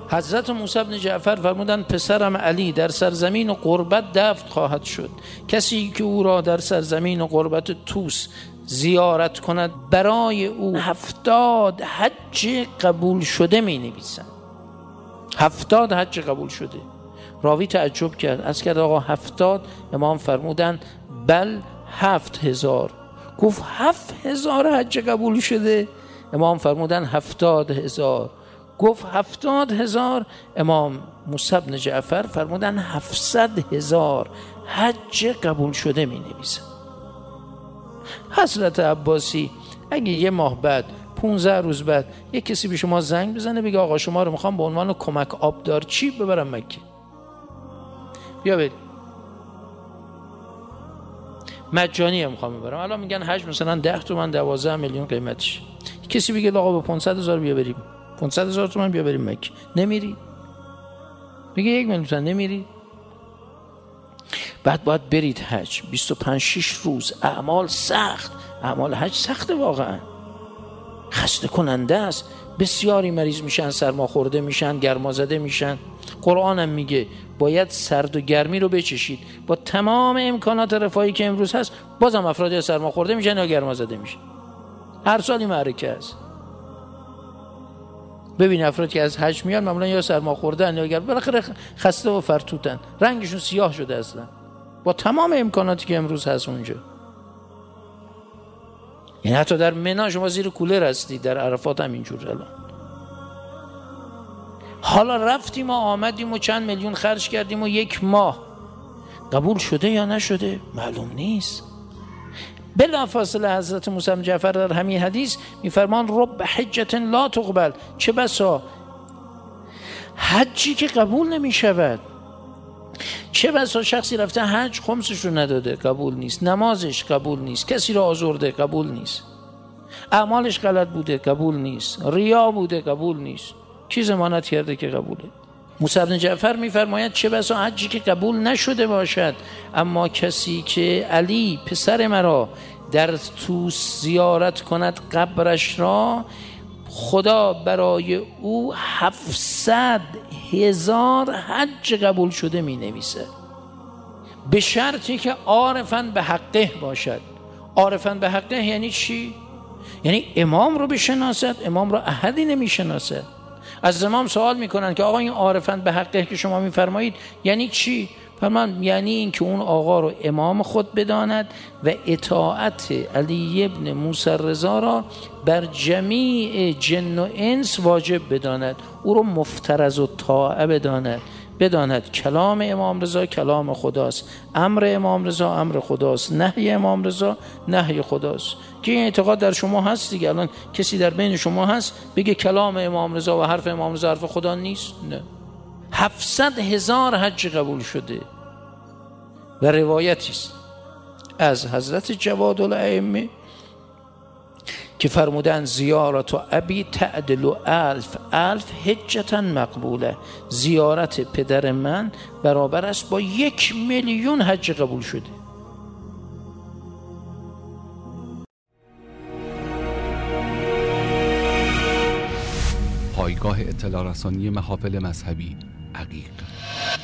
حضرت موسی بن جعفر فرمودند پسرم علی در سرزمین غربت دفن خواهد شد. کسی که او را در سرزمین غربت طوس زیارت کند برای او 70 حج قبول شده می نویسند. 70 حج قبول شده. راوی تعجب کرد، از کرد آقا 70؟ امام فرمودند بل 7000. گفت 7000 حج قبول شده؟ امام فرمودند 70000. گفت 70000؟ امام موسی بن جعفر فرمودند 700,000 حج قبول شده می نویسند. حضرت عباسی اگه یه ماه بعد 15 روز بعد یک کسی به شما زنگ بزنه بگه آقا شما رو میخوام به عنوان کمک آبدارچی ببرم مکه، بیا برید، مجانی هم میخوام ببرم، الان میگن حج مثلا 10 تومن 12 میلیون قیمتش، کسی بگه آقا به 500,000 بیا بریم، 500,000 تومن بیا بریم مکه، نمیری؟ میگه 1 میلیون تومن، نمیری؟ بعد باید برید حج 25-6 روز، اعمال سخت، اعمال حج سخته، واقعا خسته کننده است. بسیاری مریض میشن، سرماخورده میشن، گرمازده میشن. قرآن هم میگه باید سرد و گرمی رو بچشید. با تمام امکانات رفاهی که امروز هست بازم افراد سرماخورده میشن یا گرمازده میشن. هر سالی معرکه است. ببین افرادی که از حج میان معمولا یا سرماخوردن یا گرم، بالاخره خسته و فرتوتن، رنگشون سیاه شده اصلا با تمام امکاناتی که امروز هست اونجا. یعنی حتی در منی شما زیر کولر هستی، در عرفات هم اینجور. الان حالا رفتیم و آمدیم و چند میلیون خرج کردیم و 1 ماه قبول شده یا نشده معلوم نیست. بلافاصله حضرت موسی بن جعفر در همین حدیث میفرمان رب حجة لا تقبل، چه بسا حجی که قبول نمیشود، چه بسا شخصی رفته حج خمسش رو نداده، قبول نیست، نمازش قبول نیست، کسی رو آزرده، قبول نیست، اعمالش غلط بوده، قبول نیست، ریا بوده، قبول نیست. کی ضمانت کرده که قبوله؟ موسی بن جعفر میفرماید چه بسا حجی که قبول نشده باشد، اما کسی که علی پسر مرا در طوس زیارت کند قبرش را، خدا برای او 700,000 حج قبول شده می نویسه، به شرطی که عارفاً به حقه باشد. عارفاً به حقه یعنی چی؟ یعنی امام رو بشناسد. امام رو احدی نمی شناسد. از امام سوال میکنن که آقا این عارفاً به حقه که شما میفرمایید یعنی چی؟ فرمان یعنی این که اون آقا رو امام خود بداند و اطاعت علی ابن موسی رضا را بر جمیع جن و انس واجب بداند، او رو مفترض و طاعه بداند کلام امام رضا کلام خداست، امر امام رضا امر خداست، نهی امام رضا نهی خداست. که این اعتقاد در شما هست دیگه. الان کسی در بین شما هست بگه کلام امام رضا و حرف امام رضا حرف خدا نیست؟ نه. 700,000 حج قبول شده. و روایتی است از حضرت جواد الائمه که فرمودن زیارت و ابی تعدل 1000 حجة مقبوله، زیارت پدر من برابر است با 1,000,000 حج قبول شده. پایگاه اطلاع رسانی محافل مذهبی عقیق.